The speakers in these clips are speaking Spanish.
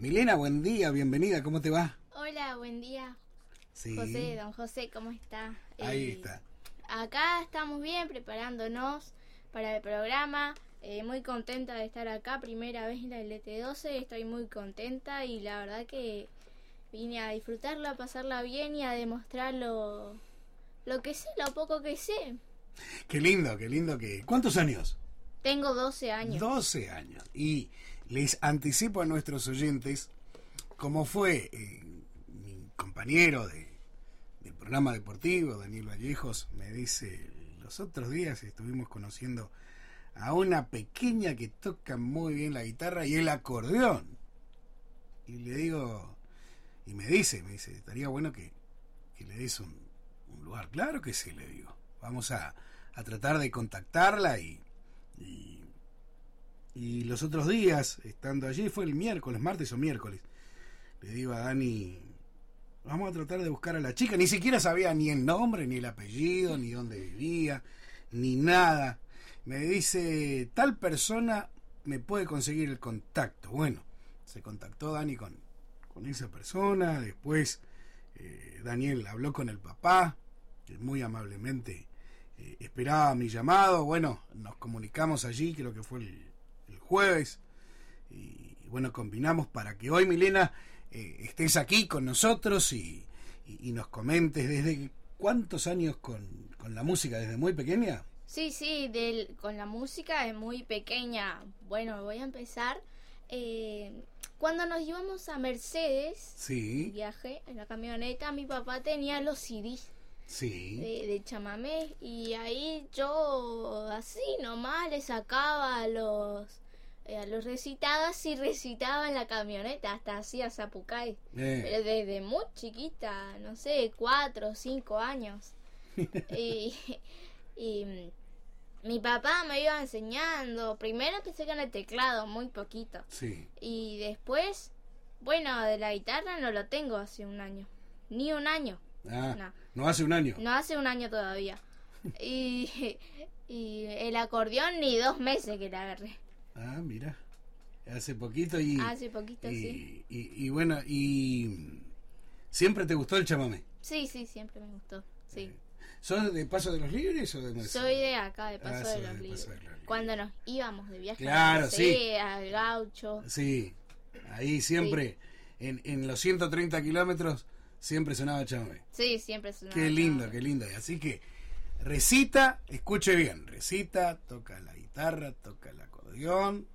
Milena, buen día, bienvenida, ¿cómo te va? Hola, buen día. Sí. Don José, ¿cómo está? Ahí está. Acá estamos bien, preparándonos para el programa. Muy contenta de estar acá, primera vez en la LT12, estoy muy contenta y la verdad que vine a disfrutarla, a pasarla bien y a demostrar lo que sé, lo poco que sé. Qué lindo que... ¿Cuántos años? Tengo 12 años. 12 años. Y les anticipo a nuestros oyentes cómo fue mi compañero del programa deportivo, Daniel Vallejos, me dice, los otros días estuvimos conociendo a una pequeña que toca muy bien la guitarra y el acordeón. Y le digo, y me dice, estaría bueno que le des un lugar. Claro que sí, le digo. Vamos a tratar de contactarla y los otros días, estando allí, fue el miércoles, martes o miércoles, le digo a Dani, vamos a tratar de buscar a la chica. Ni siquiera sabía ni el nombre, ni el apellido, ni dónde vivía, ni nada. Me dice, tal persona me puede conseguir el contacto. Bueno, se contactó Dani con esa persona. Después Daniel habló con el papá, que muy amablemente esperaba mi llamado. Bueno, nos comunicamos allí, creo que fue el jueves. Y bueno, combinamos para que hoy, Milena, estés aquí con nosotros y nos comentes desde cuántos años con la música, desde muy pequeña. Sí, con la música es muy pequeña. Bueno, voy a empezar. Cuando nos íbamos a Mercedes, sí, viaje en la camioneta, mi papá tenía los CDs sí, de chamamé y ahí yo así nomás le sacaba a los recitados y recitaba en la camioneta, hasta hacía zapucay. Pero desde muy chiquita, no sé, 4 o 5 años. y mi papá me iba enseñando. Primero empecé con el teclado, muy poquito. Sí. Y después, bueno, de la guitarra no lo tengo hace un año. Ni un año. No hace un año. No hace un año todavía. y el acordeón ni 2 meses que la agarré. Ah, mira. Hace poquito sí. Y bueno, ¿y siempre te gustó el chamamé? Sí, siempre me gustó. Sí. ¿Sos de Paso de los Libres o de Mercedes? Soy de acá, de Paso de los Libres. Cuando nos íbamos de viaje claro, al Gaucho. Sí, ahí siempre, sí. En los 130 kilómetros, siempre sonaba chamamé. Sí, siempre sonaba Qué lindo. Así que recita, escuche bien, recita, toca la guitarra, toca el acordeón.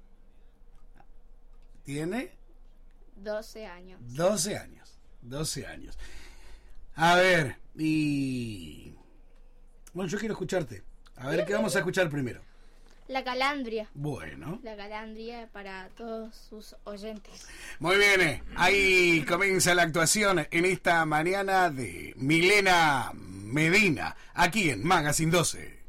Tiene 12 años. 12 años. A ver, y bueno, yo quiero escucharte. A ver, ¿qué vamos a escuchar primero? La Calandria. Bueno. La Calandria para todos sus oyentes. Muy bien, ahí comienza la actuación en esta mañana de Milena Medina, aquí en Magazine 12.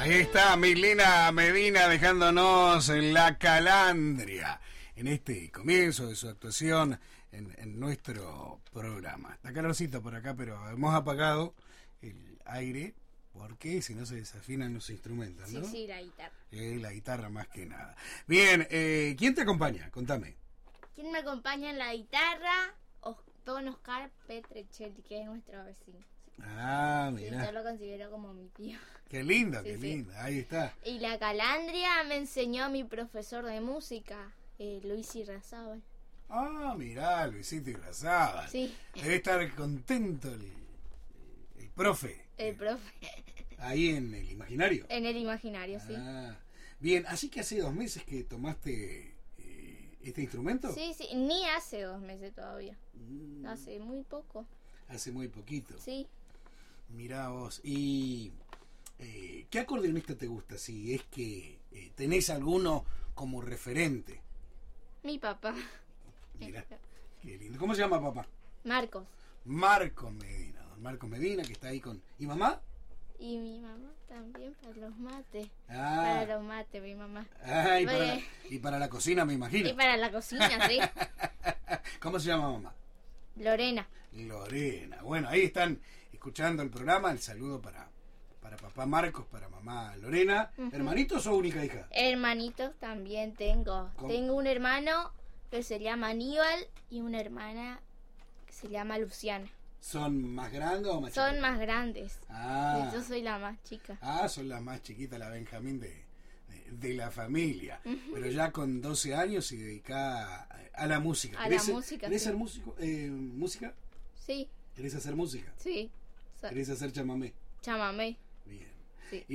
Ahí está Milena Medina dejándonos la calandria en este comienzo de su actuación en nuestro programa. Está calorcito por acá, pero hemos apagado el aire porque si no se desafinan los instrumentos, ¿no? Sí, la guitarra. La guitarra más que nada. Bien, ¿quién te acompaña? Contame. ¿Quién me acompaña en la guitarra? Don Oscar Petrechelli, que es nuestro vecino. Ah, Sí, mira. yo lo considero como mi tío. Qué lindo, Sí, qué sí. lindo. Ahí está. Y la calandria me enseñó mi profesor de música, Luis Irrazábal. Ah, mirá, Luisito Irrazábal. Sí, Debe estar contento el profe. el profe. Ahí en el imaginario. En el imaginario, sí. Ah, bien, así que hace 2 meses que tomaste este instrumento. Sí, ni hace 2 meses todavía. Mm, Hace muy poco. hace muy poquito. Sí. Mirá vos. ¿Y qué acordeonista te gusta? Si es que tenés alguno como referente. Mi papá. Mirá, qué lindo. ¿Cómo se llama papá? Marcos. Marcos Medina. Don Marcos Medina, que está ahí con... ¿Y mamá? Y mi mamá también para los mates. Ah, Para los mates, mi mamá. y para la cocina, me imagino. Y para la cocina, sí. ¿Cómo se llama mamá? Lorena. Lorena. Bueno, ahí están escuchando el programa. El saludo para papá Marcos, para mamá Lorena. Ujú. ¿Hermanitos o única hija? Hermanitos también tengo. ¿Cómo? Tengo un hermano que se llama Aníbal y una hermana que se llama Luciana. ¿Son más grandes o más Son chiquitos? más grandes. Ah, Yo soy la más chica. son las más chiquitas, la Benjamín de la familia. Pero ya con 12 años y dedicada a la música. A la música, ¿Querés sí. ser músico? ¿Música? Sí, ¿Querés hacer música? sí. ¿Querés hacer chamamé? Chamamé. Bien. Sí.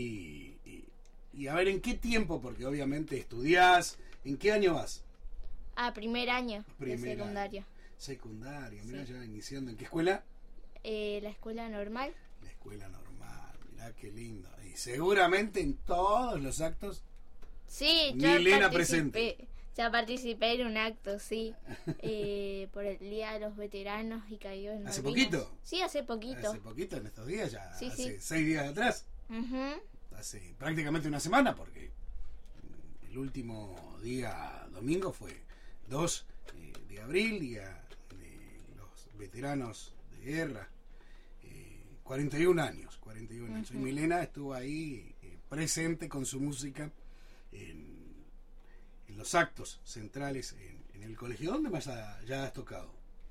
Y a ver, ¿en qué tiempo? Porque obviamente estudiás. ¿En qué año vas? Primer año Primer de secundaria. Secundaria, mirá, Sí. ya iniciando. ¿En qué escuela? La escuela normal. La escuela normal, mirá qué lindo. Y seguramente en todos los actos. Sí, Milena ya participé en un acto, sí. Por el Día de los Veteranos y Caídos en ¿Hace Malvinas. poquito? Sí, hace poquito. Hace poquito, en estos días, ya Sí, hace sí. 6 días atrás. Ujú. Hace prácticamente una semana, porque el último día domingo fue 2 de abril, día de los veteranos de guerra. 41 años. 41 años. Y Ujú. Milena estuvo ahí presente con su música en los actos centrales en el colegio. ¿Dónde más ya has tocado?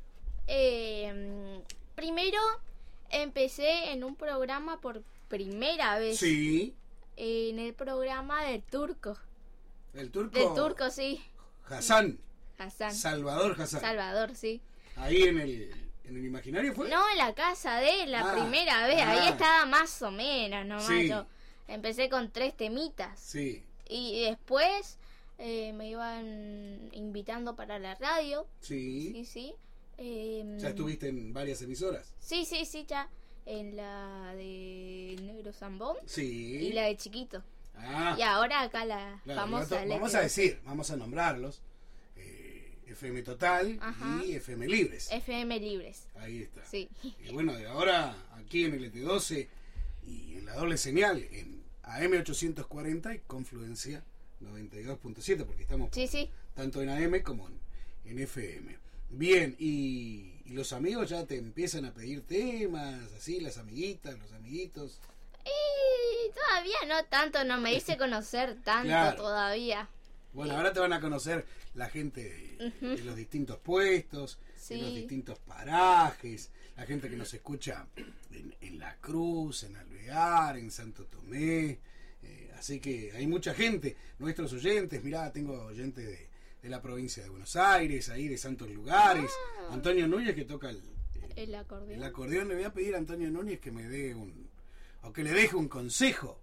Primero empecé en un programa por primera vez. Sí, En el programa del turco. el turco. Del turco, sí. Hassan. Hassan. Salvador Hassan. Salvador, sí. Ahí en el imaginario fue. No, en la casa de él, la Ah, primera vez. Ahí ah. estaba más o menos nomás. Sí. Yo empecé con 3 temitas. Sí, Y después me iban invitando para la radio. sí. Sí, sí. Ya estuviste en varias emisoras. Sí, ya. En la de Negro Zambón Sí. y la de Chiquito. Ah, Y ahora acá la claro, famosa vamos Letra. a decir, vamos a nombrarlos. FM Total Ajá. y FM Libres. FM Libres. Ahí está. Sí. Y bueno, de ahora aquí en el ET12 y en la doble señal en AM 840 y Confluencia 92.7, porque estamos Sí. tanto en AM como en FM. Bien, y los amigos ya te empiezan a pedir temas, así, las amiguitas, los amiguitos. Y todavía no tanto, no me hice conocer tanto Claro. todavía. Bueno, ahora te van a conocer la gente de los distintos puestos, de los Sí. distintos parajes, la gente que nos escucha en La Cruz, en Alvear, en Santo Tomé. Así que hay mucha gente, nuestros oyentes, mirá, tengo oyentes de la provincia de Buenos Aires, ahí de santos lugares. Ah. Antonio Núñez, que toca El acordeón. el acordeón. Le voy a pedir a Antonio Núñez que me dé que le deje un consejo,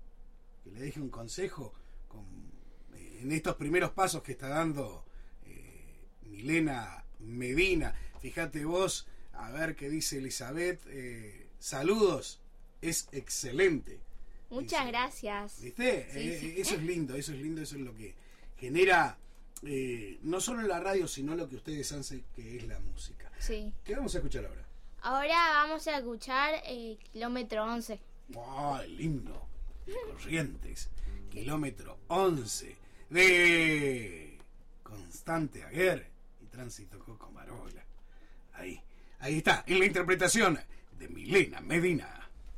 en estos primeros pasos que está dando Milena Medina. Fíjate vos, a ver qué dice Elizabeth. Saludos, es excelente. Muchas Dice, gracias. ¿Viste? Sí. Eso es lindo, eso es lo que genera no solo la radio, sino lo que ustedes hacen, que es la música. Sí. ¿Qué vamos a escuchar ahora? Ahora vamos a escuchar Kilómetro 11. ¡Ay, lindo! de Corrientes, kilómetro 11, de Constante Aguer y Tránsito Coco Marola. Ahí está, en la interpretación de Milena Medina.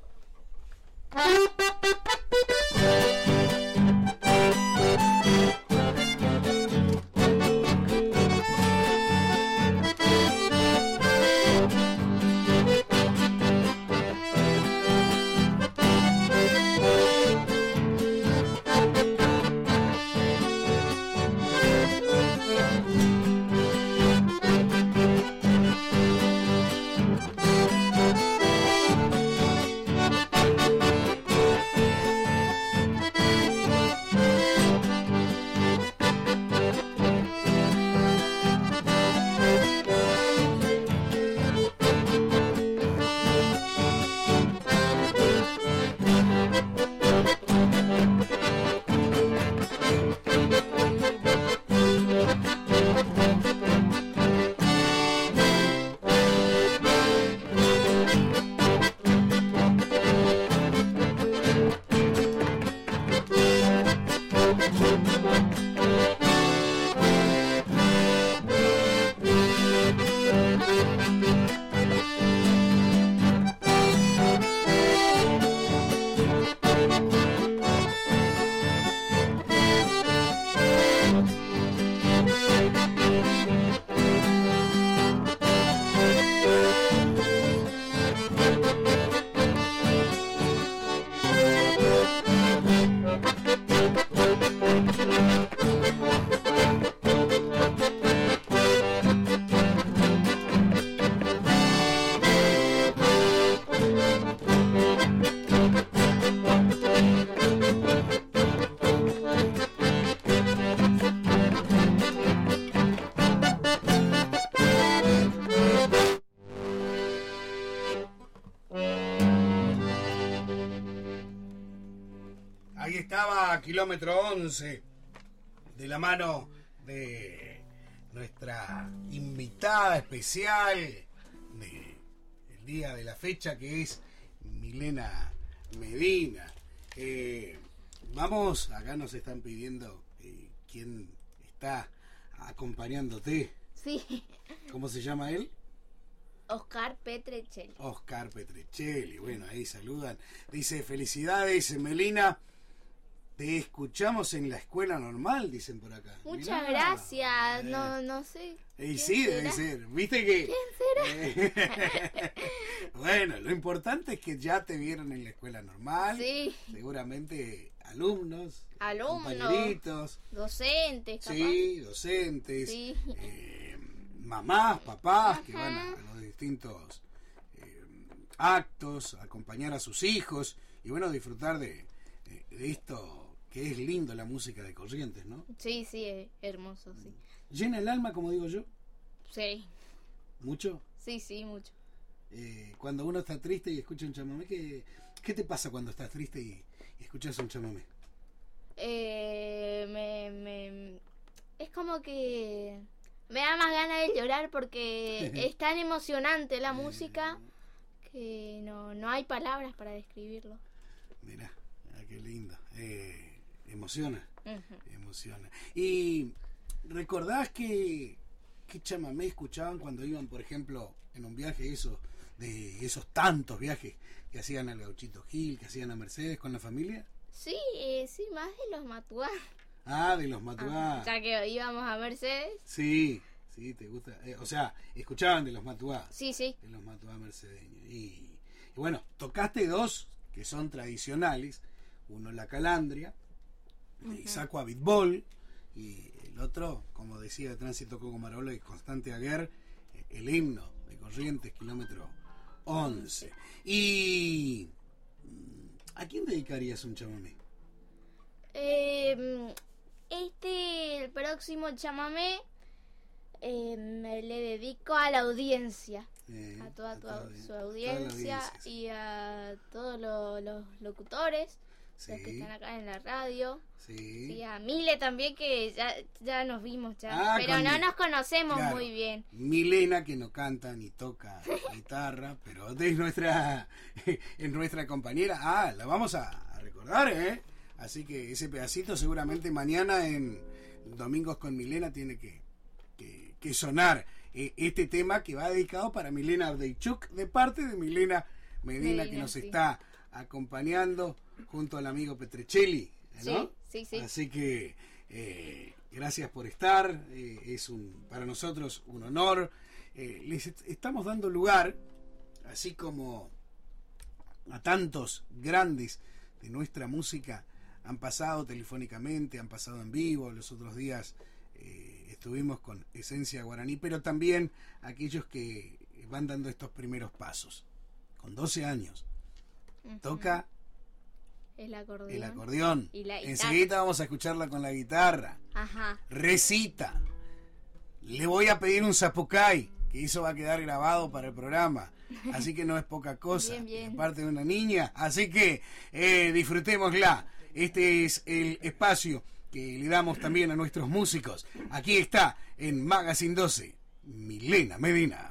Ahí estaba kilómetro 11, de la mano de nuestra invitada especial del día de la fecha, que es Milena Medina. Vamos, acá nos están pidiendo quién está acompañándote. Sí. ¿Cómo se llama él? Oscar Petrechelli. Oscar Petrechelli, bueno, ahí saludan. Dice, felicidades, Melina. Te escuchamos en la escuela normal, dicen por acá. Muchas Mirá. gracias, no sé. Y sí, será? debe ser. ¿Viste que? ¿Quién será? Bueno, lo importante es que ya te vieron en la escuela normal. Sí. Seguramente alumnos, Alumnos, compañeritos. docentes, capaz. Sí, docentes. Sí. Mamás, papás, Ajá. que van a los distintos actos, acompañar a sus hijos y bueno, disfrutar de esto que es lindo, la música de Corrientes, ¿no? Sí, es hermoso, sí. ¿Llena el alma, como digo yo? Sí, ¿Mucho? sí, mucho. Cuando uno está triste y escucha un chamamé, ¿qué te pasa cuando estás triste y escuchas un chamamé? Es como que me da más ganas de llorar porque es tan emocionante la música que no hay palabras para describirlo. Mirá, qué lindo. Emociona. Uh-huh. Emociona. ¿Y recordás qué chamamé escuchaban cuando iban, por ejemplo, en un viaje de esos tantos viajes que hacían al Gauchito Gil, que hacían a Mercedes con la familia? Sí, más de los Matuá. Ah, de los Matuá. Ya que íbamos a Mercedes. Sí, te gusta. O sea, escuchaban de los Matuá. Sí. De los Matuá mercedeños. Y bueno, tocaste dos que son tradicionales. Uno la calandria, de Isaco Abitbol, y el otro, como decía Tránsito Coco Marola y Constante Aguer, el himno de Corrientes, kilómetro 11. ¿Y a quién dedicarías un chamamé? El próximo chamamé le dedico a la audiencia. A toda su audiencia sí. Y a todos los locutores, Sí. los que están acá en la radio. Sí. Sí, a Mile también, que ya nos vimos ya, pero no nos conocemos muy bien. Milena, que no canta ni toca guitarra, pero es nuestra compañera. La vamos a recordar, ¿eh? Así que ese pedacito seguramente mañana en Domingos con Milena tiene que sonar. Este tema que va dedicado para Milena Ardeichuk, de parte de Milena Medina, que nos está acompañando junto al amigo Petrecelli, ¿no? Sí. Así que gracias por estar, es para nosotros un honor. Les estamos dando lugar, así como a tantos grandes de nuestra música han pasado telefónicamente, han pasado en vivo, los otros días estuvimos con Esencia Guaraní, pero también aquellos que van dando estos primeros pasos. Con 12 años, toca el acordeón. Y la guitarra. Enseguida vamos a escucharla con la guitarra. Ajá. Recita. Le voy a pedir un zapucay, que eso va a quedar grabado para el programa. Así que no es poca cosa. Bien. Aparte de una niña. Así que disfrutémosla. Este es el espacio que le damos también a nuestros músicos. Aquí está en Magazine 12, Milena Medina.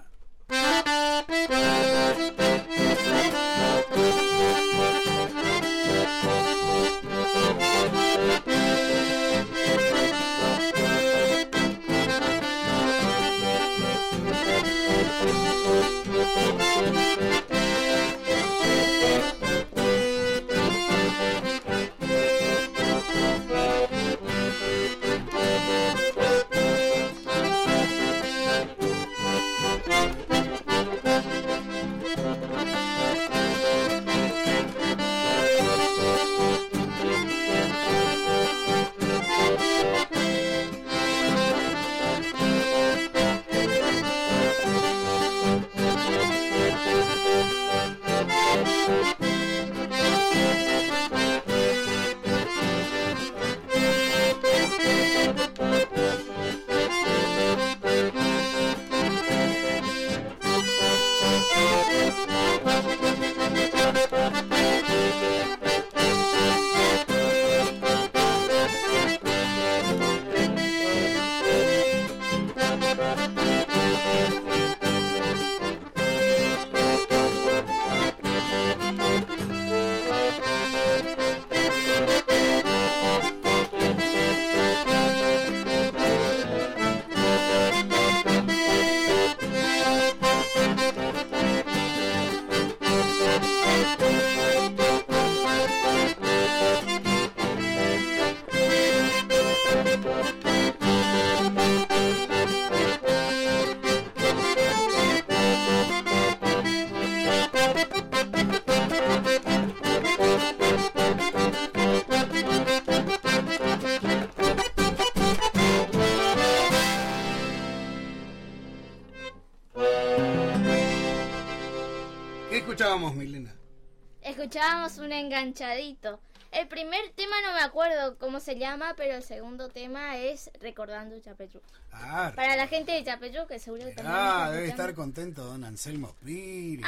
¿Qué escuchábamos, Milena? Escuchábamos un enganchadito. El primer tema no me acuerdo cómo se llama, pero el segundo tema es Recordando Chapeyú. Para la gente de Chapeyú, que seguro que también está debe escuchando. estar contento don Anselmo Piri.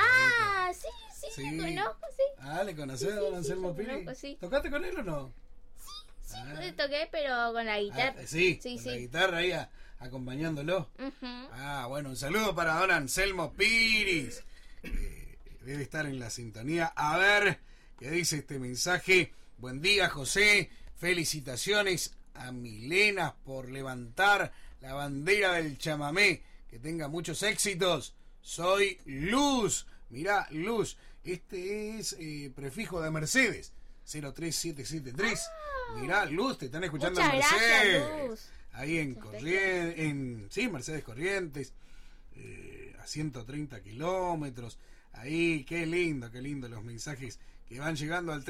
Sí, le conozco, sí. ¿Le conocés a don Anselmo Piri? Conozco, sí. ¿Tocaste con él o no? Sí, toqué, pero con la guitarra. Con la guitarra ahí acompañándolo. Uh-huh. Bueno, un saludo para don Anselmo Piris. Debe estar en la sintonía. A ver, ¿qué dice este mensaje? Buen día, José. Felicitaciones a Milena por levantar la bandera del chamamé. Que tenga muchos éxitos. Soy Luz. Mirá, Luz. Este es prefijo de Mercedes. 03773. Mirá, Luz, te están escuchando en Mercedes. Gracias, Luz. Ahí en Corrientes. Sí, Mercedes Corrientes. A 130 kilómetros. Ahí, qué lindo los mensajes que van llegando al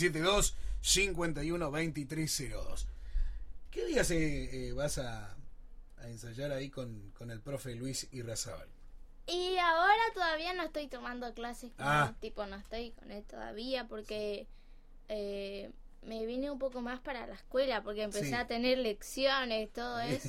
3772-512302. ¿Qué días vas a ensayar ahí con el profe Luis Irrazábal? Y ahora todavía no estoy tomando clases con él, no estoy con él todavía porque me vine un poco más para la escuela porque empecé a tener lecciones, todo eso.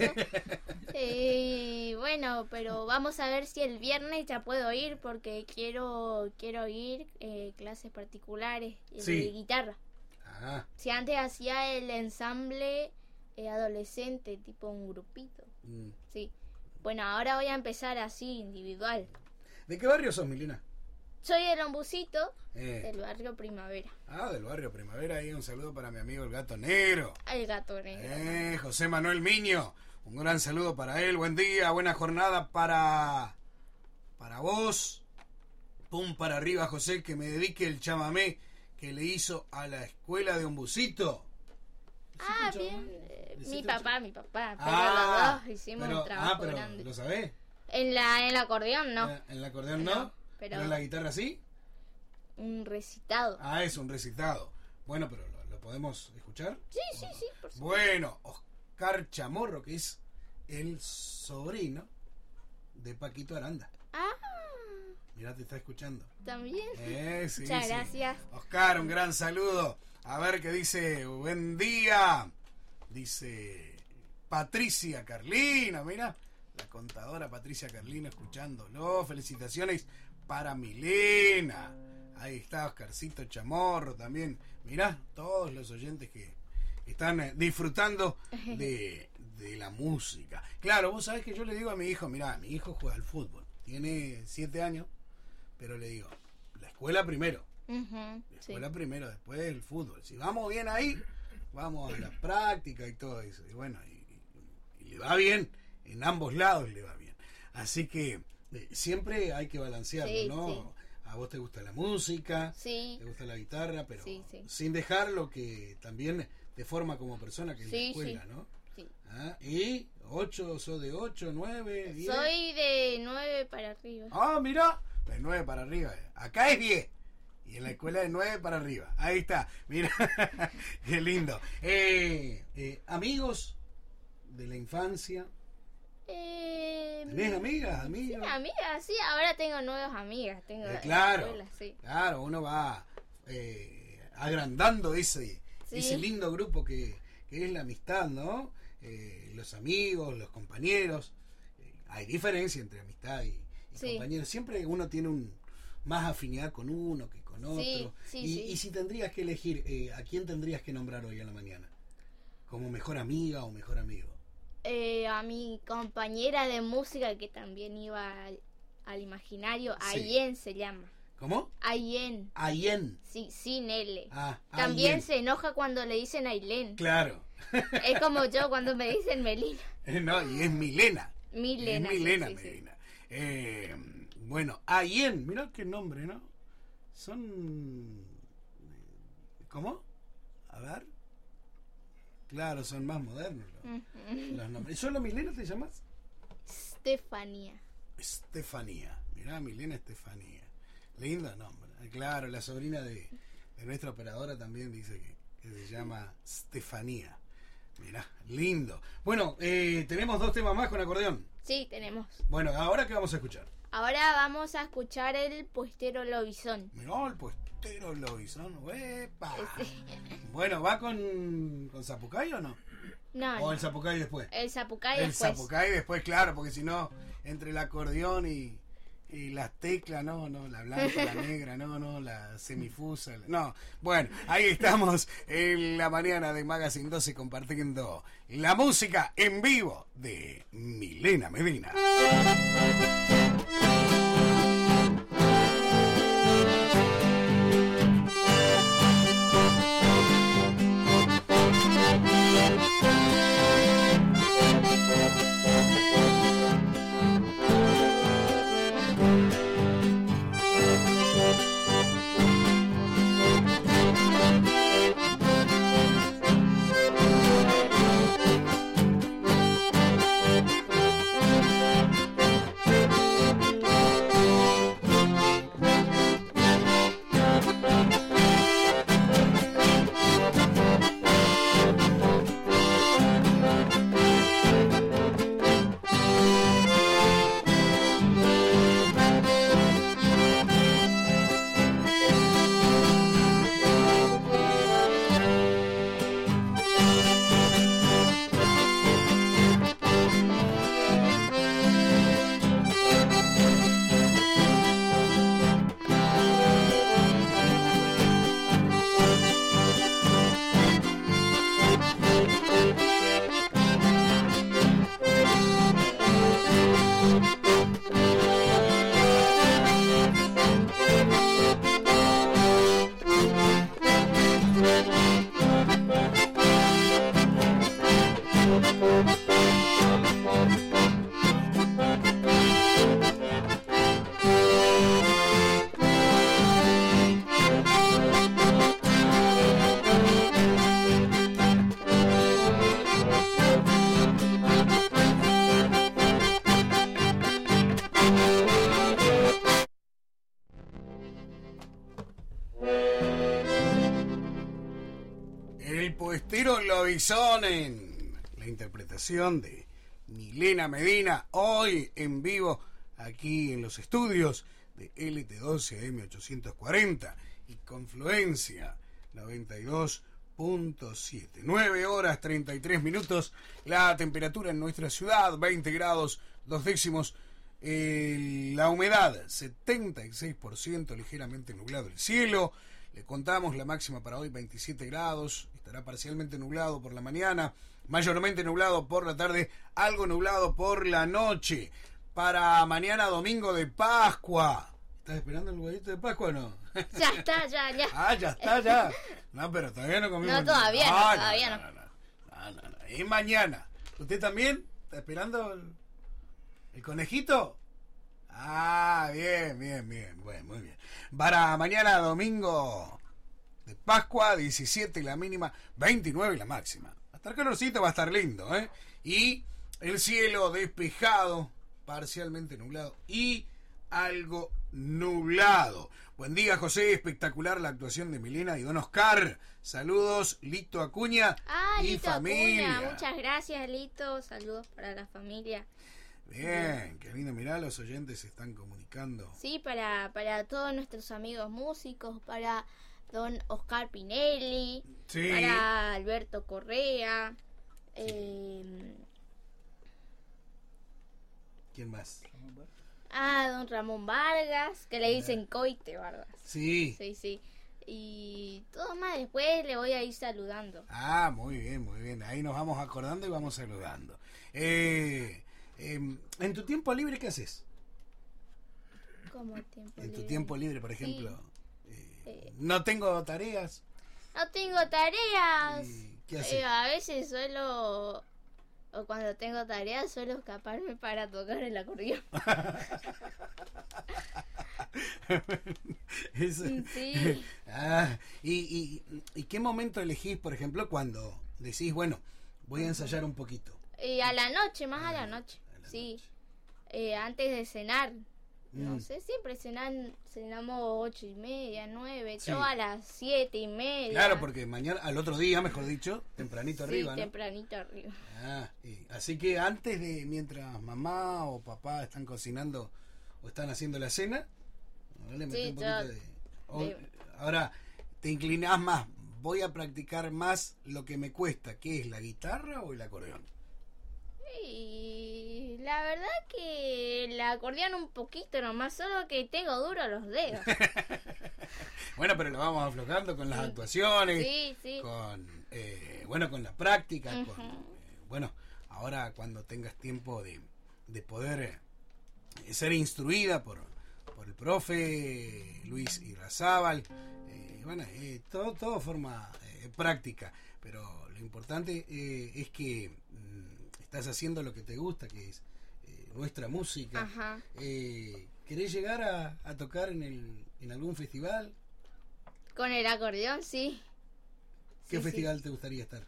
Y bueno, pero vamos a ver si el viernes ya puedo ir porque quiero ir clases particulares de guitarra. Si antes hacía el ensamble adolescente, tipo un grupito. Sí. Bueno, ahora voy a empezar así, individual. ¿De qué barrio sos, Milena? Soy del Ombucito, Eh. del barrio Primavera. Ah, del barrio Primavera. Ahí un saludo para mi amigo el Gato Negro. El Gato Negro. José Manuel Miño. Un gran saludo para él. Buen día, buena jornada para vos. Pum para arriba, José, que me dedique el chamamé que le hizo a la escuela de Ombucito. Ah, bien. Mi papá. Pero Ah, los dos hicimos un trabajo grande. ¿Lo sabés? En el acordeón no. En el acordeón no, No, pero en la guitarra sí. un recitado. Ah, es un recitado. Bueno, pero ¿lo podemos escuchar? Sí, por supuesto. Bueno, Oscar Chamorro, que es el sobrino de Paquito Aranda. Ah, Mirá, te está escuchando. también. Sí, Muchas sí. gracias. Oscar, un gran saludo. A ver qué dice. Buen día. Dice Patricia Carlino, mira. La contadora Patricia Carlino escuchándolo. Felicitaciones para Milena. Ahí está Oscarcito Chamorro también. Mirá, todos los oyentes que están disfrutando de la música. Claro, vos sabés que yo le digo a mi hijo, mirá, mi hijo juega al fútbol. Tiene 7 años, pero le digo, la escuela primero. Ujú, La sí. escuela primero, después el fútbol. Si vamos bien ahí, vamos a la práctica y todo eso. Y bueno, y le va bien. En ambos lados le va bien. Así que siempre hay que balancearlo, Sí, ¿no? sí. A vos te gusta la música, Sí, te gusta la guitarra, pero Sí. sin dejar lo que también te forma como persona, que es la Sí, escuela, sí. ¿no? sí. ¿Ah? ¿Y 8, sos de 8, 9, 10? Soy de 9 para arriba. Ah, mira, de 9 para arriba. Acá es 10. Y en la escuela de 9 para arriba. Ahí está. Mira, qué lindo. Amigos de la infancia. ¿Tenés amigas, Sí, amigos? amigas, sí. Ahora tengo nuevas amigas. Tengo de la Claro, escuela, sí. claro, uno va agrandando Sí. ese lindo grupo que es la amistad, ¿no? Los amigos, los compañeros. Hay diferencia entre amistad y Sí. compañeros. Siempre uno tiene más afinidad con uno que con otro. Sí, y, sí. y si tendrías que elegir, ¿a quién tendrías que nombrar hoy a la mañana? ¿Como mejor amiga o mejor amigo? A mi compañera de música que también iba al imaginario, Sí. Ayen se llama. ¿Cómo? Ayen, Ayen. sí, sin L. Ah, También Ayen. se enoja cuando le dicen Ailén. Claro. Es como yo cuando me dicen Melina. No, y es Milena. Milena. Es Milena sí, sí, sí. Medina. Bueno, Ayen, mirá qué nombre, ¿no? Son... ¿Cómo? A ver. Claro, son más modernos los nombres. ¿Solo Milena te llamas? Estefanía. Estefanía. Mirá, Milena Estefanía. Lindo nombre. Claro, la sobrina de nuestra operadora también dice que se llama Estefanía. Mirá, lindo. Bueno, tenemos 2 temas más con acordeón. Sí, tenemos. Bueno, ¿ahora qué vamos a escuchar? Ahora vamos a escuchar el Puestero Lobizón. Mirá, el puestero Lobizón. ¡Epa! Sí. Bueno, ¿va con Zapucay o no? No, ¿O no. el Zapucay después? El Zapucay El después. Zapucay después, claro, porque si no, entre el acordeón y las teclas, no, la blanca, la negra, no, la semifusa, no. Bueno, ahí estamos en la mañana de Magazine 12 compartiendo la música en vivo de Milena Medina. Tiro Lobizón en la interpretación de Milena Medina, hoy en vivo aquí en los estudios de LT12 AM840 y Confluencia 92.7. 9 horas 33 minutos, la temperatura en nuestra ciudad, 20 grados 2 décimos. La humedad 76%, ligeramente nublado el cielo. Le contamos la máxima para hoy 27 grados, estará parcialmente nublado por la mañana, mayormente nublado por la tarde, algo nublado por la noche. Para mañana domingo de Pascua. ¿Estás esperando el huevito de Pascua o no? Ya está, ya. Ah, ya está, ya. No, pero todavía no comimos. No, todavía no, todavía no. No. Es mañana. ¿Usted también está esperando el conejito? Ah, bien. Bueno, muy bien. Para mañana domingo de Pascua, 17 la mínima, 29 la máxima. Hasta el calorcito va a estar lindo, ¿eh? Y el cielo despejado, parcialmente nublado y algo nublado. Buen día, José. Espectacular la actuación de Milena y don Oscar. Saludos, Lito Acuña y Lito familia. Acuña. Muchas gracias, Lito. Saludos para la familia. Bien, qué lindo. Mirá, los oyentes se están comunicando. Sí, para todos nuestros amigos músicos, para don Oscar Pinelli, Sí. para Alberto Correa. ¿Quién más? Don Ramón Vargas, que le dicen Coite Vargas. Sí. Sí. Y todo más después le voy a ir saludando. Ah, muy bien. Ahí nos vamos acordando y vamos saludando. En tu tiempo libre, ¿qué haces? ¿Cómo tiempo En tu libre? tiempo libre, por ejemplo. Sí. No tengo tareas. No tengo tareas. ¿Qué haces? A veces suelo, o cuando tengo tareas, suelo escaparme para tocar el acordeón. Eso. Sí. ¿Y qué momento elegís, por ejemplo, cuando decís, bueno, voy a ensayar un poquito? A la noche, más a la noche. Sí. Antes de cenar. No sé, siempre cenamos 8:30, 9. Sí. Yo a las 7:30. Claro, porque mañana, al otro día, mejor dicho, tempranito arriba, ¿no? Tempranito arriba. Así que antes de, mientras mamá o papá están cocinando o están haciendo la cena, le metés un poquito de... Ahora, te inclinás más, voy a practicar más lo que me cuesta, ¿qué es, la guitarra o el acordeón? Y la verdad que el acordeón un poquito nomás, solo que tengo duro los dedos. Bueno, pero lo vamos aflojando con las actuaciones, Sí. con con la práctica, ahora cuando tengas tiempo de poder ser instruida por el profe Luis Irrazábal, todo forma práctica, pero lo importante es que estás haciendo lo que te gusta, que es nuestra música. Ajá. ¿Querés llegar a tocar en algún festival? Con el acordeón, sí. ¿Qué Sí, festival te gustaría estar?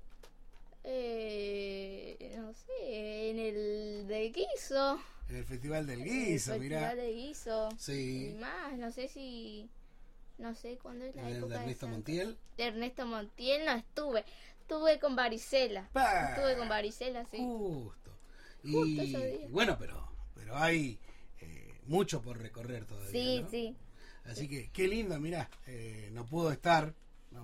No sé, en el de Guiso. En el Festival del Guiso, mirá. El Festival de Guiso. Sí. Y más, no sé cuándo es la ¿En el época de Ernesto Santa. Montiel? De Ernesto Montiel no estuve. Estuve con varicela. ¡Pah! Estuve con varicela, sí. Justo ese día. Bueno, pero hay mucho por recorrer todavía, Sí, ¿no? sí. Así que qué lindo, mirá, no pudo estar,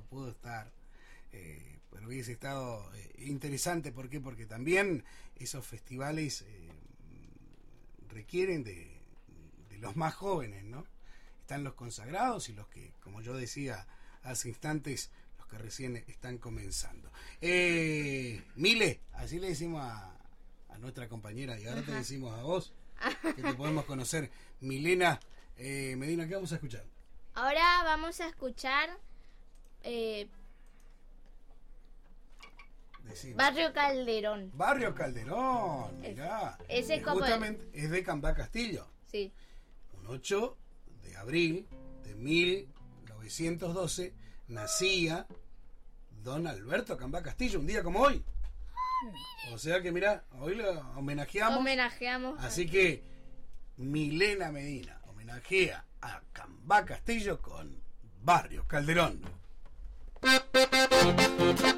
pero hubiese estado interesante. ¿Por qué? Porque también esos festivales requieren de los más jóvenes, ¿no? Están los consagrados y los que, como yo decía hace instantes, los que recién están comenzando. Mile, así le decimos a nuestra compañera, y ahora te decimos a vos, que te podemos conocer. Milena Medina, ¿qué vamos a escuchar? Ahora vamos a escuchar Decime. Barrio Calderón. Barrio Calderón, mirá. Ese es como justamente es de Cambá Castillo. Sí. Un 8 de abril de 1912 nacía don Alberto Cambá Castillo, un día como hoy. O sea que mirá, hoy lo homenajeamos. Así que Milena Medina homenajea a Cambá Castillo con Barrio Calderón.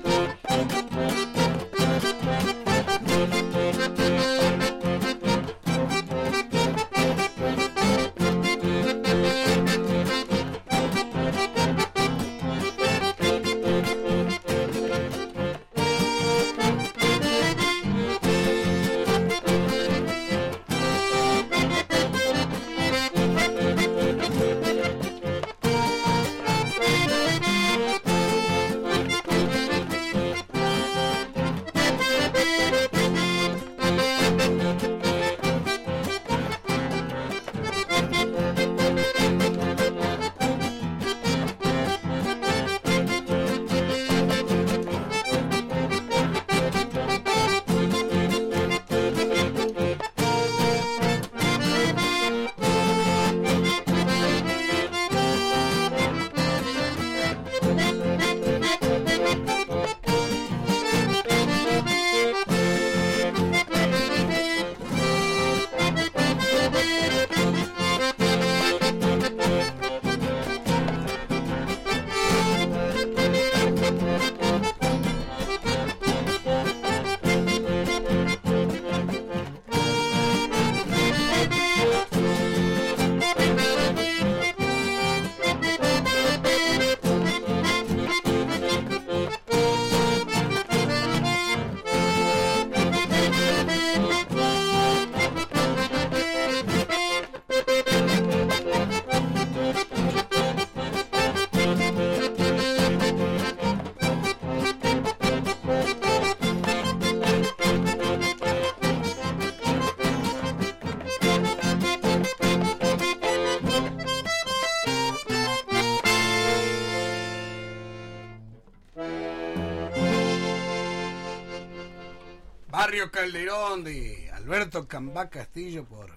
Barrio Calderón de Alberto Cambá Castillo por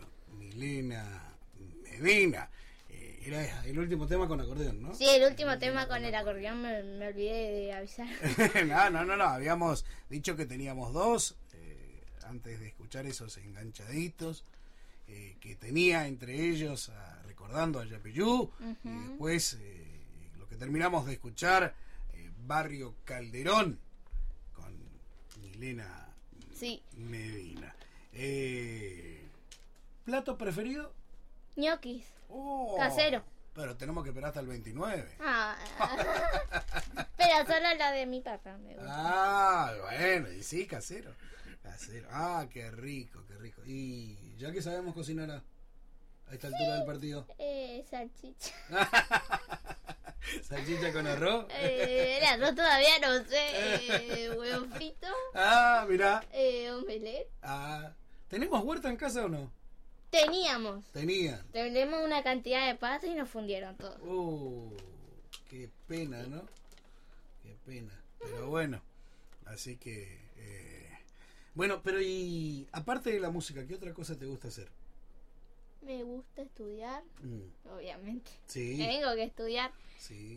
Milena Medina. Era el último tema con acordeón, ¿no? Sí, el último tema con el acordeón me olvidé de avisar. No. Habíamos dicho que teníamos dos, antes de escuchar esos enganchaditos, que tenía entre ellos recordando a Yapeyú, y después lo que terminamos de escuchar, Barrio Calderón, con Milena Medina. ¿Plato preferido? Ñoquis. Oh, casero. Pero tenemos que esperar hasta el 29. Pero solo la de mi papá me gusta. Bueno, y sí, casero. Qué rico. Y ya que sabemos cocinar a esta altura del partido. Salchicha. ¿Salchicha con arroz? El arroz todavía no sé. Huevo frito. Mirá. Omelette. ¿Tenemos huerta en casa o no? Teníamos. Tenemos una cantidad de patas y nos fundieron todos. Qué pena, ¿no? Qué pena. Pero bueno, así que... Bueno, pero y aparte de la música, ¿qué otra cosa te gusta hacer? Me gusta estudiar, obviamente. Sí. Tengo que estudiar. Sí.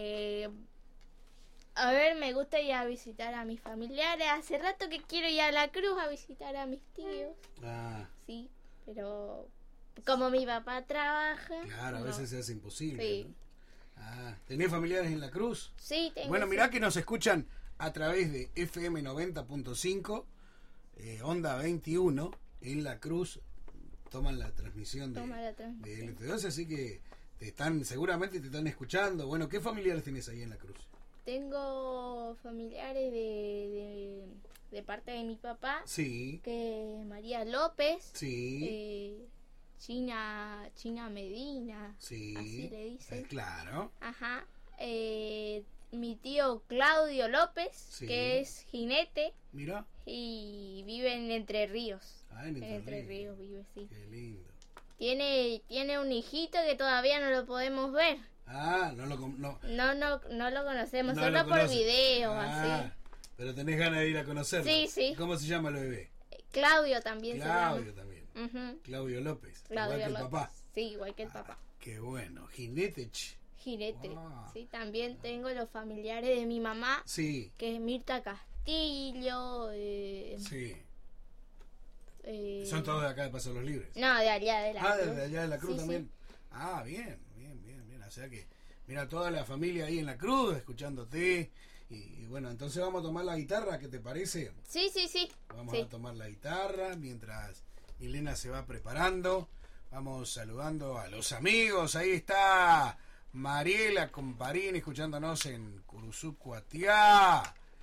A ver, me gusta ir a visitar a mis familiares. Hace rato que quiero ir a La Cruz a visitar a mis tíos. Sí, pero como mi papá trabaja... Claro, a veces se hace imposible. Sí. ¿No? ¿Tenés familiares en La Cruz? Sí, tengo. Bueno, mirá que nos escuchan a través de FM 90.5, Onda 21, en La Cruz. Toman la transmisión de LT12, así que seguramente te están escuchando. Bueno, ¿qué familiares tenés ahí en La Cruz? Tengo familiares de parte de mi papá. Sí. Que María López. Sí. China Medina. Sí. Así le dicen. Claro. Ajá. Mi tío Claudio López, sí, que es jinete. Mira. Y vive en Entre Ríos. En Entre Ríos vive, sí. Qué lindo. Tiene un hijito que todavía no lo podemos ver. No lo conocemos, no solo lo por videos, así. Pero tenés ganas de ir a conocerlo. Sí. ¿Cómo se llama el bebé? Claudio también. Claudio también. Claudio López. Claudio igual que López. el papá. Sí, igual que el papá. Qué bueno. Jinete. Wow. Sí, también tengo los familiares de mi mamá. Sí. Que es Mirta Castillo. Sí. ¿Son todos de acá de Paso de los Libres? No, de allá de la Cruz. De allá de la Cruz, sí, también. Sí. Bien. O sea que, mira, toda la familia ahí en La Cruz, escuchándote. Y bueno, entonces vamos a tomar la guitarra, ¿qué te parece? Sí. Vamos Sí. a tomar la guitarra mientras Milena se va preparando. Vamos saludando a los amigos. Ahí está Mariela Comparini escuchándonos en Curuzú, Cuatiá.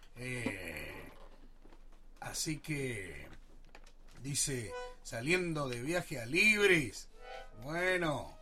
Así que dice, saliendo de viaje a Libres. Bueno,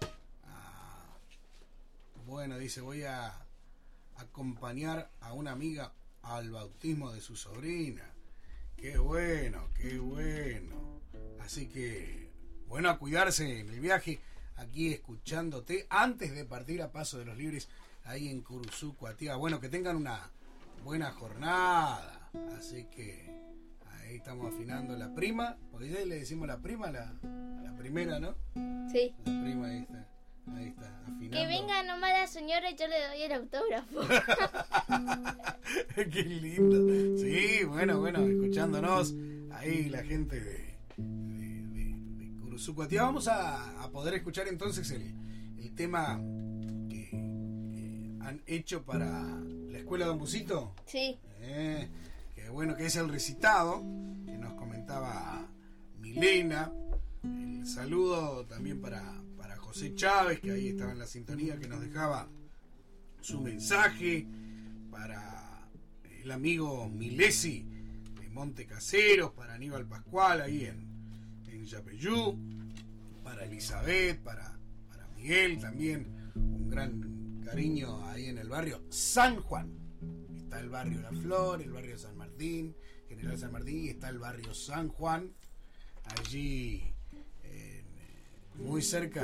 dice, voy a acompañar a una amiga al bautismo de su sobrina. Qué bueno. Así que, bueno, a cuidarse en el viaje, aquí escuchándote antes de partir a Paso de los Libres, ahí en Curuzú, Cuatiá. Bueno, que tengan una buena jornada. Así que ahí estamos afinando la prima, porque ya le decimos la prima, la primera, ¿no? Sí. La prima ahí está, afinando. Que venga nomás la señora y yo le doy el autógrafo. Qué lindo. Sí, bueno, escuchándonos ahí la gente de Curuzú, Cuatiá. Vamos a poder escuchar entonces el tema que han hecho para la escuela Don Busito. Sí. Que bueno, que es el recitado que nos comentaba Milena. El saludo también para José Chávez, que ahí estaba en la sintonía, que nos dejaba su mensaje, para el amigo Milesi de Monte Caseros, para Aníbal Pascual ahí en Yapeyú, para Elizabeth, para Miguel también, un gran cariño ahí en el barrio San Juan. Está el barrio La Flor, el barrio San Martín, General San Martín, y está el barrio San Juan, allí muy cerca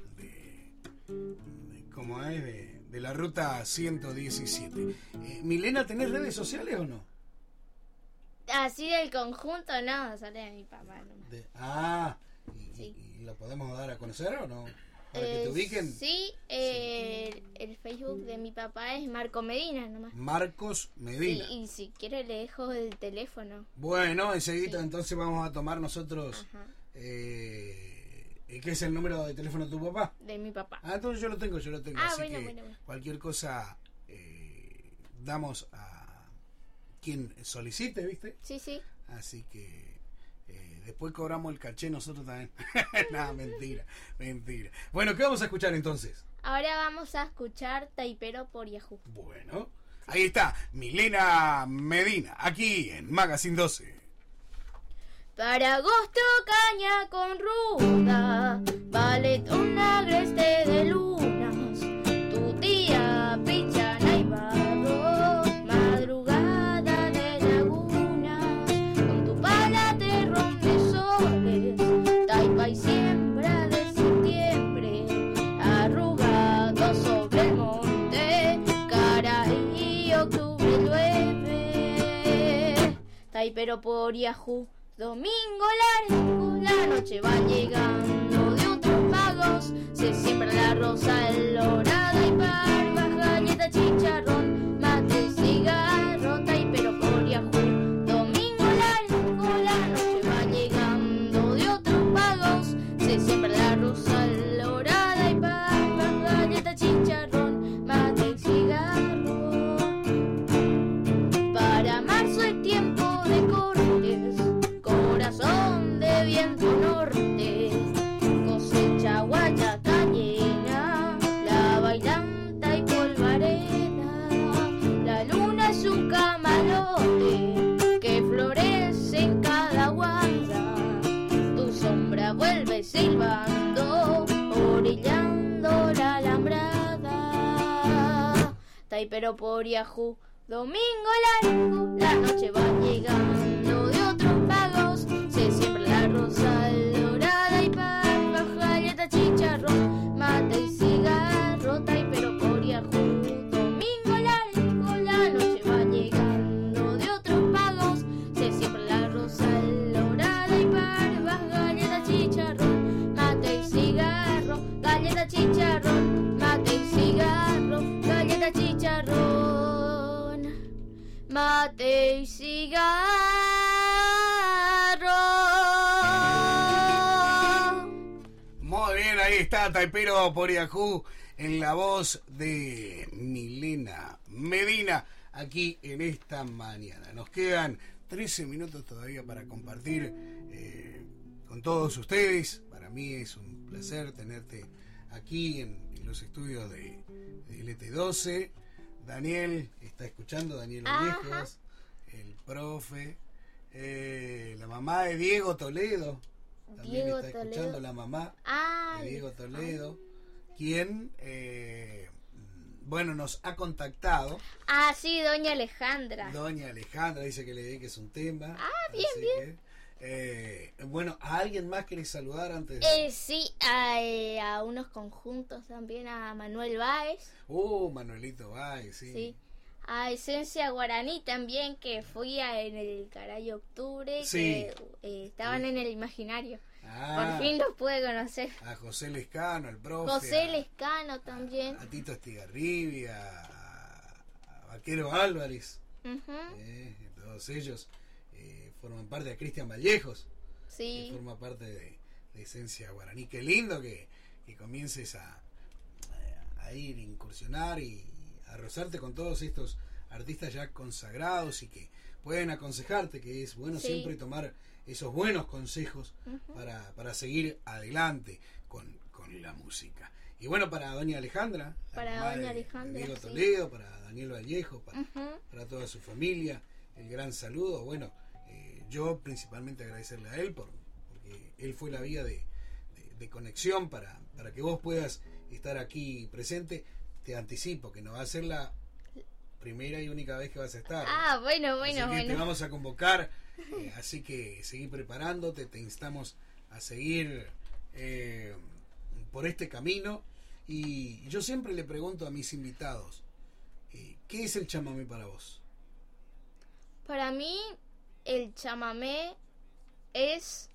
de la ruta 117. Milena, ¿tenés redes sociales o no? Así del conjunto, no, sale de mi papá nomás. Sí. ¿Y lo podemos dar a conocer o no? Para que te ubiquen. Sí, el Facebook de mi papá es Marco Medina nomás. Marcos Medina. Sí, y si quiere le dejo el teléfono. Bueno, enseguida Sí. Entonces vamos a tomar nosotros. Ajá. ¿Qué es el número de teléfono de tu papá? De mi papá. Entonces yo lo tengo. Así bueno, que bueno. cualquier cosa damos a quien solicite, ¿viste? Sí. Así que después cobramos el caché nosotros también. Nada, mentira. Bueno, ¿qué vamos a escuchar entonces? Ahora vamos a escuchar Taipero por Yahoo. Bueno, ahí está Milena Medina, aquí en Magazine 12. Para agosto caña con ruda, vale un agreste de lunas, tu tía pichana y barro, madrugada de lagunas, con tu pala te rompe soles, taipa y siembra de septiembre, arrugado sobre el monte, cara y octubre llueve, Taipero por Yahoo. Domingo largo, la noche va llegando de otros pagos, se siembra la rosa, el dorada y parva, galleta, chicharrón, mate y cigarro, Taipero por Yahoo. Domingo largo, la noche va llegando de otros pagos, se siembra la rosa, el dorada y parva, galleta, chicharrón, mate y cigarro. Para marzo es tiempo de cortes, corazón de viento norte, cosecha guayaca llena, la bailanta y polvareda, la luna es un camalote que florece en cada guarda, tu sombra vuelve silbando, orillando la alambrada, Taipero por Yahoo. Domingo largo, la noche va llegando de otros pagos, se siembra la rosa, el dorada y parva, galleta, chicharrón, mate y cigarro, Taipero por Yahoo. Domingo largo, la noche va llegando de otros pagos, se siembra la rosa, el dorada y parva, galleta, chicharrón, mate y cigarro, galleta, chicharrón, mate y cigarro, galleta, chicharrón, mate y cigarro. Muy bien, ahí está Taipero por Yahoo en la voz de Milena Medina, aquí en esta mañana. Nos quedan 13 minutos todavía para compartir con todos ustedes. Para mí es un placer tenerte aquí en los estudios de LT12. Daniel está escuchando, Daniel Vallejos, el profe, la mamá de Diego Toledo. También Diego está Toledo. escuchando la mamá de Diego Toledo, quien, nos ha contactado. Ah, sí, doña Alejandra. Doña Alejandra dice que le dediques un tema. Ah, bien, bien. ¿A alguien más querés saludar antes? Sí, a unos conjuntos también, a Manuel Báez. Manuelito Báez, sí. Sí. A Esencia Guaraní también, que fui en el Caray Octubre, Sí. que estaban en el imaginario. Ah, Por fin los pude conocer. a José Lescano, el profe. José Lescano también. A Tito Estigarribi, a Vaquero Álvarez. Ujú, Todos ellos forman parte de Cristian Vallejos, que sí. forma parte de Esencia Guaraní. Qué lindo que comiences a ir, incursionar y a rozarte con todos estos artistas ya consagrados y que pueden aconsejarte, que es bueno Sí. siempre tomar esos buenos consejos Ujú. para seguir adelante con la música. Y bueno, para doña Alejandra, la Para mamá doña de Alejandra, Diego sí. Toledo, para Daniel Vallejo, Ujú. para toda su familia, el gran saludo. Bueno, yo principalmente agradecerle a él porque él fue la vía de conexión para que vos puedas estar aquí presente. Te anticipo que no va a ser la primera y única vez que vas a estar. Ah, bueno, Así que bueno, te bueno. vamos a convocar, así que seguí preparándote, te instamos a seguir por este camino. Y yo siempre le pregunto a mis invitados, ¿qué es el chamamé para vos? Para mí, el chamamé es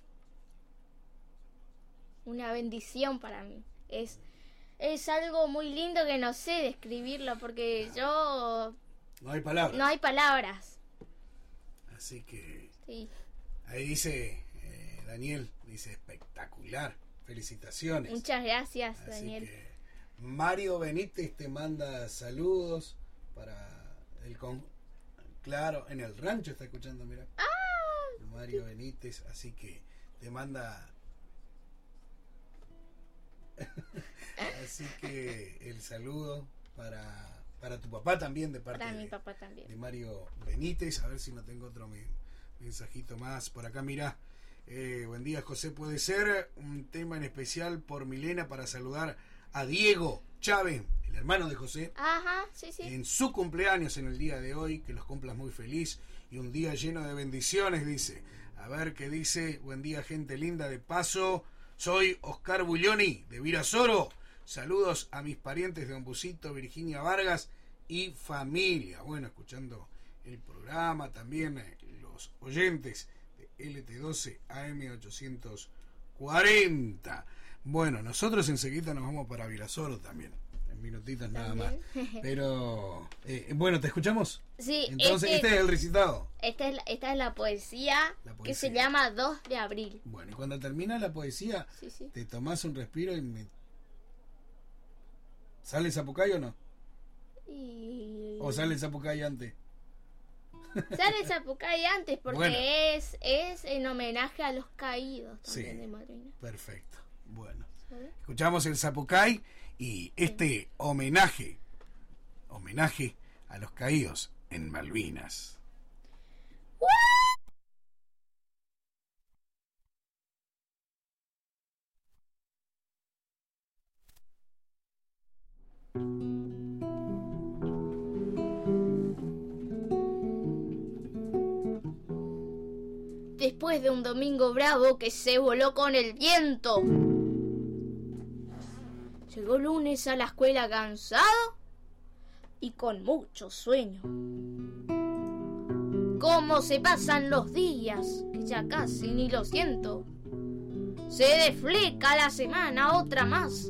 una bendición para mí. Es algo muy lindo que no sé describirlo porque No hay palabras. no hay palabras. Así que Sí. ahí dice Daniel, dice espectacular, felicitaciones. Muchas gracias, Así Daniel. que Mario Benítez te manda saludos para claro, en el rancho está escuchando, mira. Mario Benítez, así que te manda así que el saludo para tu papá también de parte Para mi de papá también. Mario Benítez. A ver si no tengo otro mensajito más por acá, mirá. Buen día, José. ¿Puede ser un tema en especial por Milena para saludar a Diego Chávez, el hermano de José, Ajá, sí, sí. en su cumpleaños en el día de hoy? Que los cumplas muy feliz y un día lleno de bendiciones, dice. A ver qué dice. Buen día, gente linda. De paso, soy Oscar Buglioni de Virasoro. Saludos a mis parientes de Ombusito, Virginia Vargas y familia. Bueno, escuchando el programa, también los oyentes de LT12 AM840. Bueno, nosotros enseguida nos vamos para Virasoro también. En minutitos nada más. También. Pero, bueno, ¿te escuchamos? Sí, Entonces, este es el recitado. esta es la poesía, La que poesía. se llama 2 de abril. Bueno, y cuando termina la poesía, Sí, sí. te tomás un respiro y ¿sale el Zapucay o no? Y ¿O sale el Zapucay antes? sale el Zapucay antes porque Bueno. es en homenaje a los caídos también Sí. de Malvinas. Perfecto. Bueno, ¿Sabes? escuchamos el Zapucay y este homenaje a los caídos en Malvinas. Después de un domingo bravo que se voló con el viento, llegó lunes a la escuela cansado y con mucho sueño. Cómo se pasan los días, que ya casi ni lo siento. Se desfleca la semana, otra más,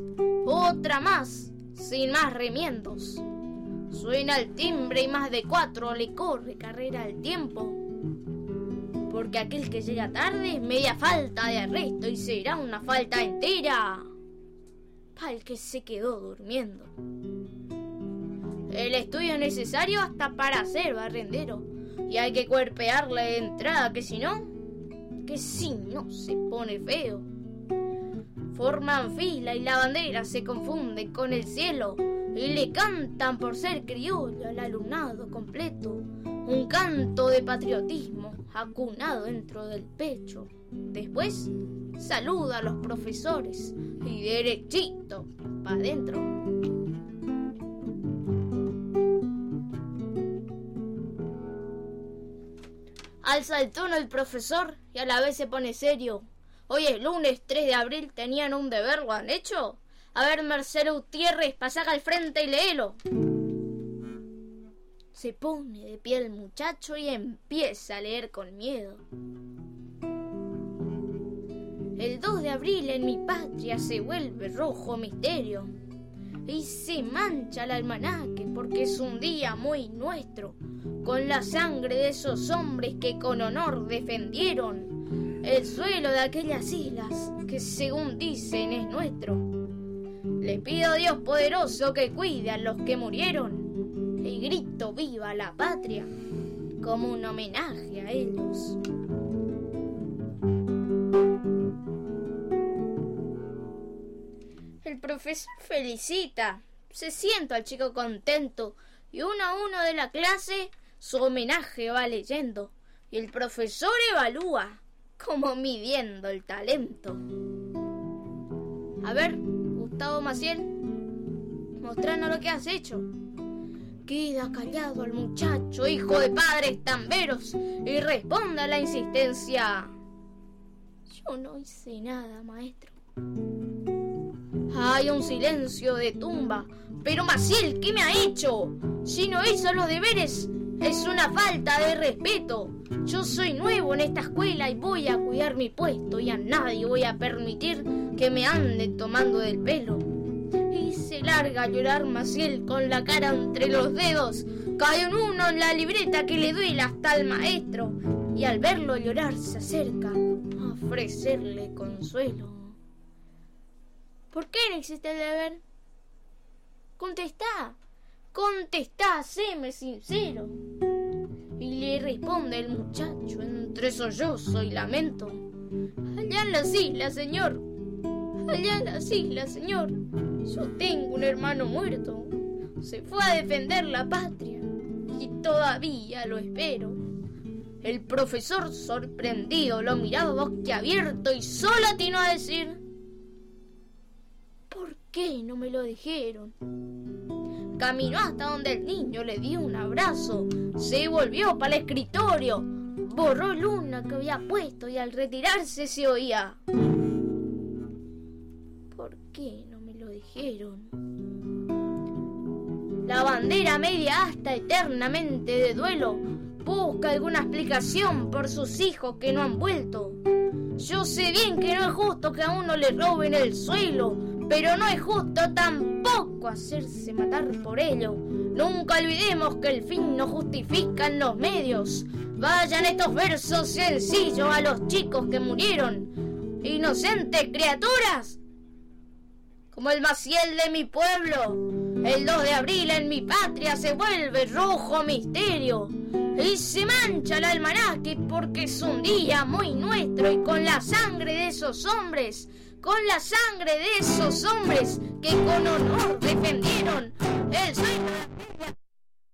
sin más remiendos. Suena el timbre y más de 4 le corre carrera al tiempo. Porque aquel que llega tarde es media falta de arresto y será una falta entera para el que se quedó durmiendo. El estudio es necesario hasta para ser barrendero. Y hay que cuerpearle de entrada, que si no se pone feo. Forman fila y la bandera se confunde con el cielo. Y le cantan por ser criollo al alumnado completo. Un canto de patriotismo acunado dentro del pecho. Después saluda a los profesores y derechito pa' adentro. Alza el tono el profesor y a la vez se pone serio. Hoy es lunes 3 de abril, ¿tenían un deber? ¿Lo han hecho? A ver, Marcelo Gutiérrez, pasaga al frente y léelo. Se pone de pie el muchacho y empieza a leer con miedo. El 2 de abril en mi patria se vuelve rojo misterio y se mancha el almanaque porque es un día muy nuestro, con la sangre de esos hombres que con honor defendieron el suelo de aquellas islas que según dicen es nuestro. Le pido a Dios poderoso que cuide a los que murieron y grito viva la patria como un homenaje a ellos. El profesor felicita, se sienta al chico contento y uno a uno de la clase su homenaje va leyendo y el profesor evalúa como midiendo el talento. A ver, Gustavo Maciel, mostranos lo que has hecho. Queda callado el muchacho, hijo de padres tamberos, y responde a la insistencia: yo no hice nada, maestro. Hay un silencio de tumba. Pero Maciel, ¿qué me ha hecho? Si no hizo los deberes, es una falta de respeto. Yo soy nuevo en esta escuela y voy a cuidar mi puesto y a nadie voy a permitir que me anden tomando del pelo. Y se larga a llorar Maciel con la cara entre los dedos. Cae un uno en la libreta que le duele hasta al maestro y al verlo llorar se acerca a ofrecerle consuelo. ¿Por qué no hiciste el deber? Contestá, séme sincero. Y le responde el muchacho entre sollozo y lamento: allá en las islas, señor. Allá en las islas, señor. Yo tengo un hermano muerto. Se fue a defender la patria y todavía lo espero. El profesor sorprendido lo miraba boquiabierto y solo atinó a decir: ¿por qué no me lo dijeron? Caminó hasta donde el niño le dio un abrazo, se volvió para el escritorio, borró luna que había puesto y al retirarse se oía: ¿por qué no me lo dijeron? La bandera media hasta eternamente de duelo busca alguna explicación por sus hijos que no han vuelto. Yo sé bien que no es justo que a uno le roben el suelo, pero no es justo tampoco hacerse matar por ello. Nunca olvidemos que el fin no justifica en los medios. Vayan estos versos sencillos a los chicos que murieron, inocentes criaturas, como el Maciel de mi pueblo. El 2 de abril en mi patria se vuelve rojo misterio y se mancha el almanaque porque es un día muy nuestro y con la sangre de esos hombres, que con honor defendieron el sueño de la patria.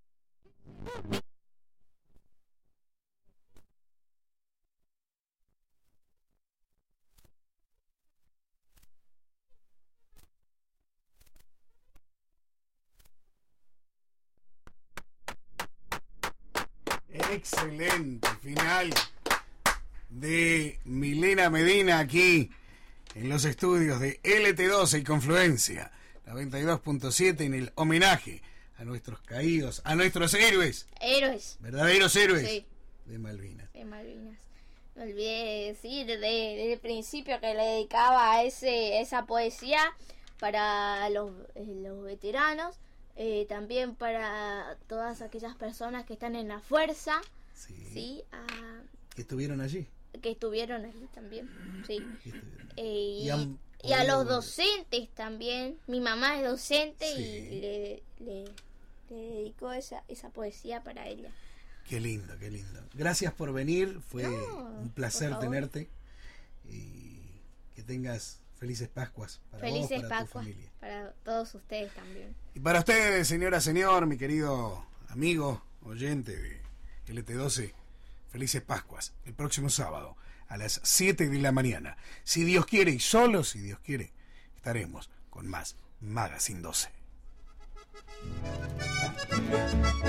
Excelente final de Milena Medina aquí en los estudios de LT12 y Confluencia 92.7 en el homenaje a nuestros caídos, a nuestros héroes, verdaderos héroes, sí, de Malvinas. Me olvidé de decir desde el principio que le dedicaba a esa poesía para los veteranos. También para todas aquellas personas que están en la fuerza, sí, que estuvieron allí también, sí, y a los docentes también. Mi mamá es docente, sí, y le le dedico esa poesía para ella. Qué lindo, qué lindo. Gracias por venir, fue un placer tenerte y que tengas felices Pascuas para vos, para Pascuas, tu familia. Para todos ustedes también. Y para ustedes, señora, señor, mi querido amigo, oyente de LT12, felices Pascuas. El próximo sábado a las 7 de la mañana. Si Dios quiere y solo si Dios quiere, estaremos con más Magazine 12.